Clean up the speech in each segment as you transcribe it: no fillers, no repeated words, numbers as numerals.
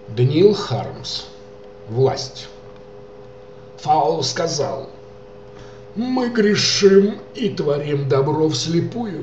Даниил Хармс. Власть. Фаул сказал: «Мы грешим и творим добро вслепую».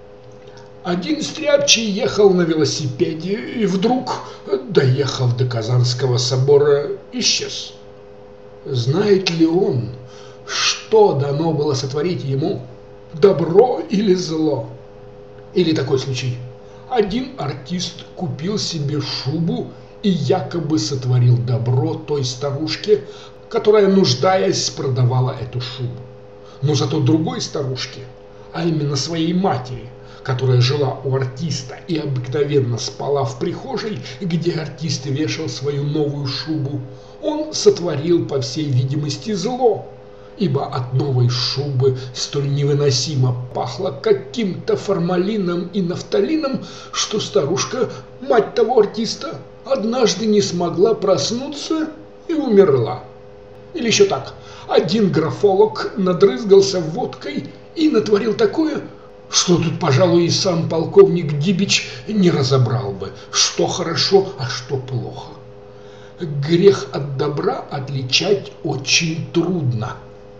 Один стряпчий ехал на велосипеде и вдруг, доехав до Казанского собора, исчез. Знает ли он, что дано было сотворить ему, добро или зло? Или такой случай: один артист купил себе шубу и якобы сотворил добро той старушке, которая, нуждаясь, продавала эту шубу. Но зато другой старушке, а именно своей матери, которая жила у артиста и обыкновенно спала в прихожей, где артист вешал свою новую шубу, он сотворил, по всей видимости, зло, ибо от новой шубы столь невыносимо пахло каким-то формалином и нафталином, что старушка, мать того артиста, однажды не смогла проснуться и умерла. Или еще так: один графолог надрызгался водкой и натворил такое, что тут, пожалуй, и сам полковник Дибич не разобрал бы, что хорошо, а что плохо. Грех от добра отличать очень трудно.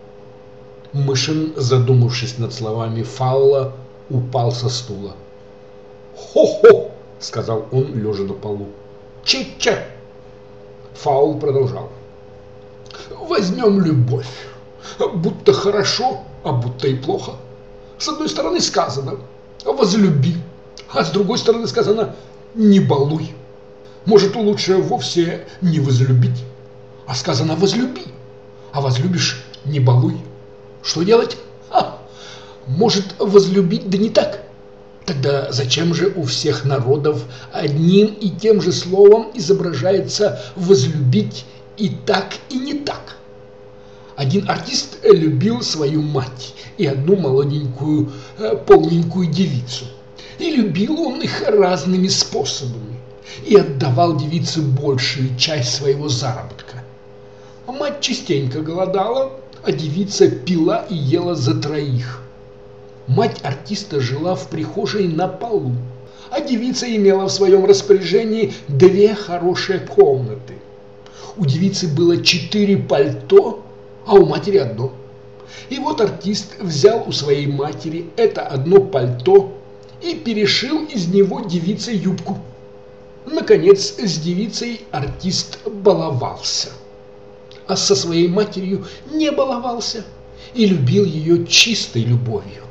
Мышин, задумавшись над словами Фаула, упал со стула. «Хо-хо!» — сказал он, лежа на полу. «Че-че!» Фаул продолжал. «Возьмем любовь. Будто хорошо, а будто и плохо. С одной стороны сказано «возлюби», а с другой стороны сказано «не балуй». Может, лучше вовсе не возлюбить, а сказано «возлюби», а возлюбишь «не балуй». Что делать? Может, возлюбить, да не так? Тогда зачем же у всех народов одним и тем же словом изображается «возлюбить» и так, и не так? Один артист любил свою мать и одну молоденькую, полненькую девицу. И любил он их разными способами. И отдавал девице большую часть своего заработка. Мать частенько голодала, а девица пила и ела за троих. Мать артиста жила в прихожей на полу, а девица имела в своем распоряжении 2 хорошие комнаты. У девицы было 4 пальто, а у матери 1. И вот артист взял у своей матери это 1 пальто и перешил из него девице юбку. Наконец, с девицей артист баловался, а со своей матерью не баловался и любил ее чистой любовью.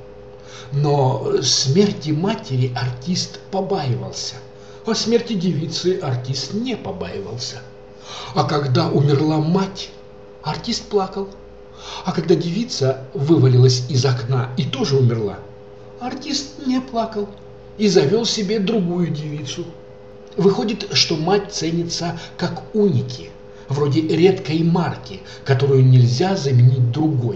Но смерти матери артист побаивался, а смерти девицы артист не побаивался. А когда умерла мать, артист плакал. А когда девица вывалилась из окна и тоже умерла, артист не плакал и завел себе другую девицу. Выходит, что мать ценится как уники, вроде редкой марки, которую нельзя заменить другой.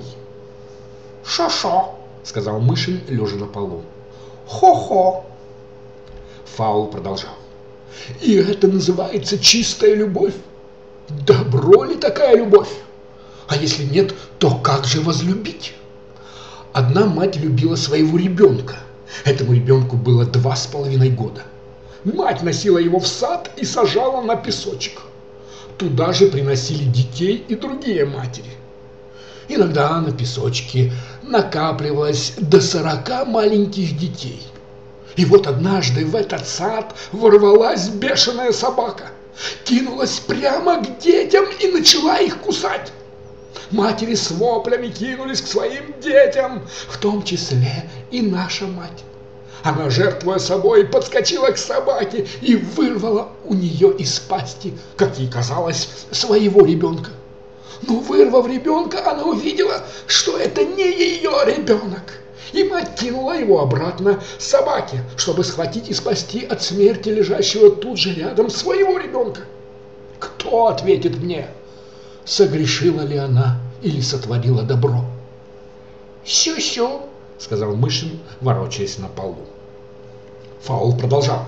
«Шо-шо», — сказал Мышин, лежа на полу. «Хо-хо». Фаул продолжал. «И это называется чистая любовь? Добро ли такая любовь? А если нет, то как же возлюбить? Одна мать любила своего ребенка. Этому ребенку было 2,5 года. Мать носила его в сад и сажала на песочек. Туда же приносили детей и другие матери. Иногда на песочке накапливалось до 40 маленьких детей. И вот однажды в этот сад ворвалась бешеная собака, кинулась прямо к детям и начала их кусать. Матери с воплями кинулись к своим детям, в том числе и наша мать. Она, жертвуя собой, подскочила к собаке и вырвала у нее из пасти, как ей казалось, своего ребенка. Но, вырвав ребенка, она увидела, что это не ее ребенок. И мать кинула его обратно собаке, чтобы схватить и спасти от смерти лежащего тут же рядом своего ребенка. Кто ответит мне, согрешила ли она или сотворила добро? «Сю-сю», — сказал Мышин, ворочаясь на полу. Фаул продолжал.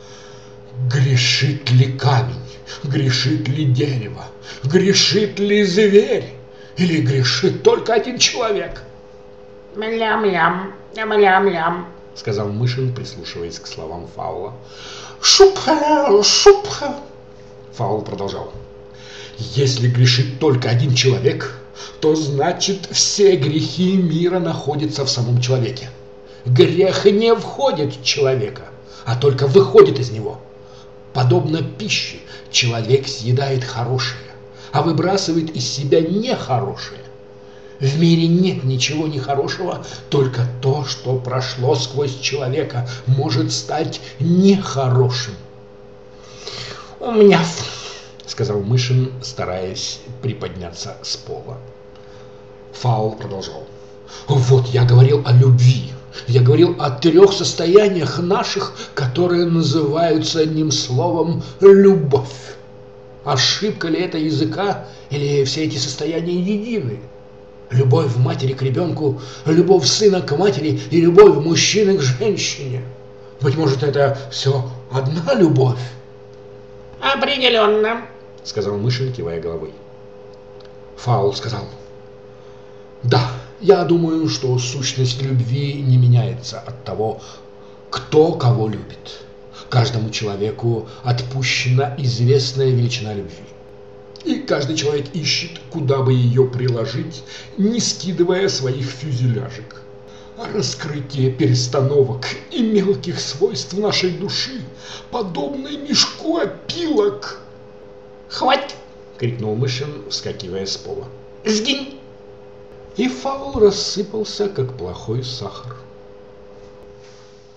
«Грешит ли камень, грешит ли дерево, грешит ли зверь, или грешит только один человек?» «Млям-лям, млям-лям», — сказал Мышин, прислушиваясь к словам Фаула. «Шупха, шупха». Фаул продолжал. Если грешит только один человек, то значит все грехи мира находятся в самом человеке. Грех не входит в человека, а только выходит из него. Подобно пище, человек съедает хорошее, а выбрасывает из себя нехорошее. В мире нет ничего нехорошего, только то, что прошло сквозь человека, может стать нехорошим. У меня, сказал Мышин, стараясь приподняться с пола. Фаул продолжал. Вот я говорил о любви. Я говорил о 3 состояниях наших, которые называются одним словом «любовь». Ошибка ли это языка, или все эти состояния едины? Любовь матери к ребенку, любовь сына к матери и любовь мужчины к женщине. Быть может, это все одна любовь? определенно, Сказал Мышин, кивая головой. Фаул сказал. Да, я думаю, что сущность любви не меняется от того, кто кого любит. Каждому человеку отпущена известная величина любви. И каждый человек ищет, куда бы ее приложить, не скидывая своих фюзеляжек. А раскрытие перестановок и мелких свойств нашей души, подобно мешку опилок. хватит, Крикнул Мышин, вскакивая с пола. сгинь. И Фаул рассыпался, как плохой сахар.